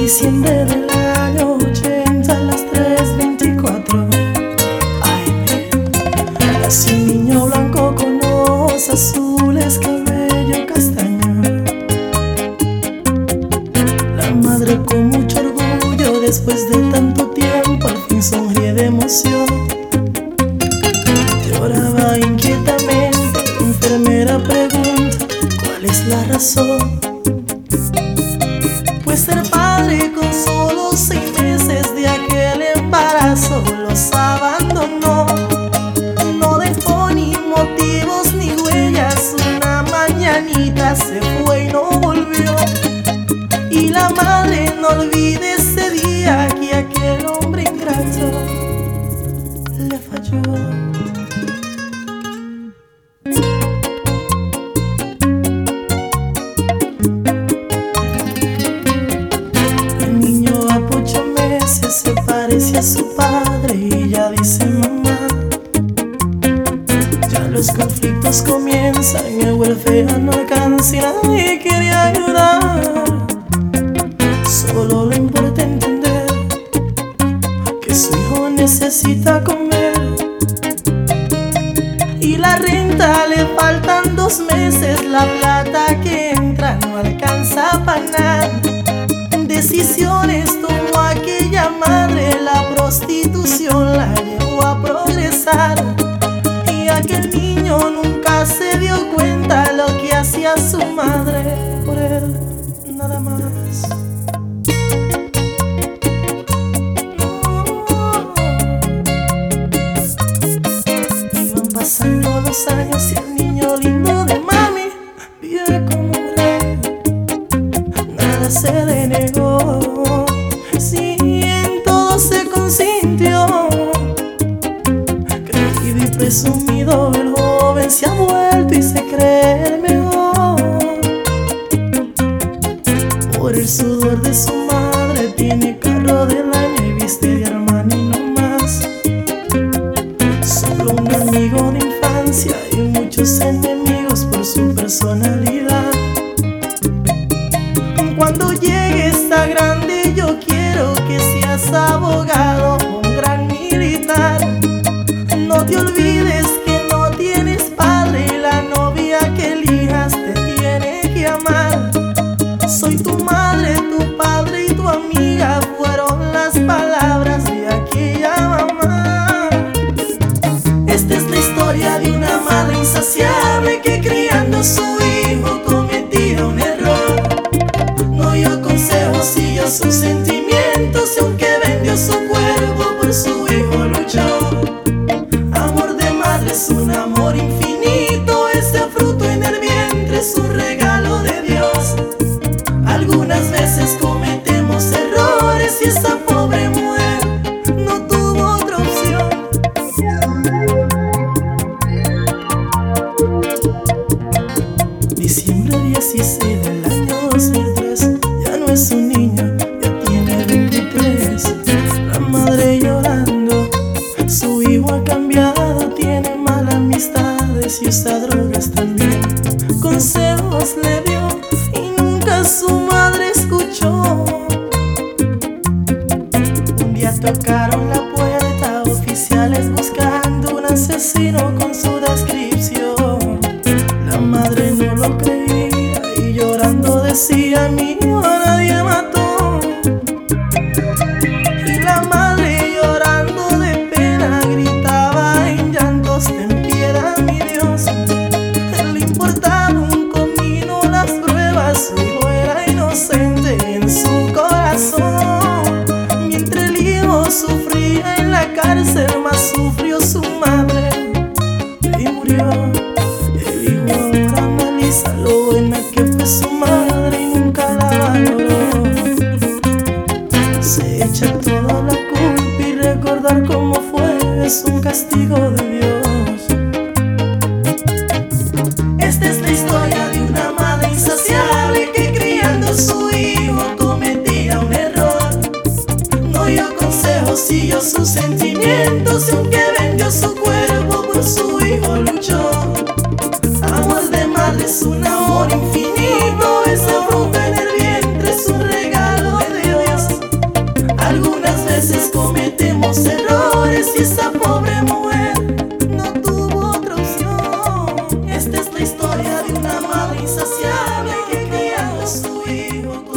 Diciembre del año 80 a las 3:24 AM. Nació un niño blanco con ojos azules, cabello castaño. La madre con mucho orgullo, después de tanto tiempo, al fin sonríe de emoción. Lloraba inquietamente, la enfermera pregunta ¿cuál es la razón? Pues ser padre con solo 6 meses de aquel embarazo los abandonó. No dejó ni motivos ni huellas, una mañanita se fue y no volvió. Y la madre no olvide ese día que aquel hombre ingrato le falló. Se parece a su padre y ya dice mamá. Ya los conflictos comienzan, el welfare no alcanza y nadie quiere ayudar. Solo le importa entender que su hijo necesita comer. Y la renta le faltan 2 meses, la plata que entra no alcanza para nada. Decisiones tomó aquella madre, la prostitución la llevó a progresar. Y aquel niño nunca se dio cuenta lo que hacía su madre por él, nada más. Iban pasando los años y el niño lindo de mami vive como un rey. Nada se le negó, sí, en todo se consintió. Creído y presumido, el joven se ha vuelto y se cree el mejor. Por el sudor de su madre tiene carro del año y viste de Armani no más. Solo un amigo de infancia y muchos enemigos por su personalidad. Cuando llegue esta grande yo quiero que seas abogado, un gran militar. No te olvides que no tienes padre y la novia que elijas te tiene que amar. Soy tu madre, tu padre y tu amiga, fueron las palabras de aquella mamá. Esta es la historia de una madre insaciable que criando a su hijo cometía un error. No dio consejos, siguió sus sentimientos y aunque vendió su cuerpo por su hijo luchó. Amor de madre es un amor infinito, ese fruto en el vientre es un regalo de Dios. Algunas veces cometemos errores y esa pobre mujer no tuvo otra opción. Diciembre 16 del año 2003, ya no es un niño, ya tiene 23. La madre llorando, su hijo ha cambiado, tiene malas amistades y usa drogas también. Consejos le dio y nunca su madre escuchó. Un día tocaron la puerta, oficiales buscando un asesino con su descripción. La madre no lo creía y llorando decía: mi hijo nadie mató. Y la madre llorando de pena gritaba en llantos: ten piedad, mi Dios. Le importaba un comino las pruebas, su hijo era inocente en su corazón. Mientras el hijo sufría en la cárcel, más sufrió su madre y murió. El hijo ahora analiza lo buena que fue su madre y nunca la valoró. Se echa toda la culpa y recordar cómo fue es un castigo de Dios. Esta es la historia de una madre insaciable que criando a su hijo cometía un error. No dio consejos, siguió sus sentimientos y aunque vendió su cuerpo por su hijo luchó. Amor de madre es un amor infinito, ese fruto en el vientre es un regalo de Dios. veces cometemos errores y esa pobre mujer no tuvo otra opción. Esta es la historia de una madre insaciable que criando a su hijo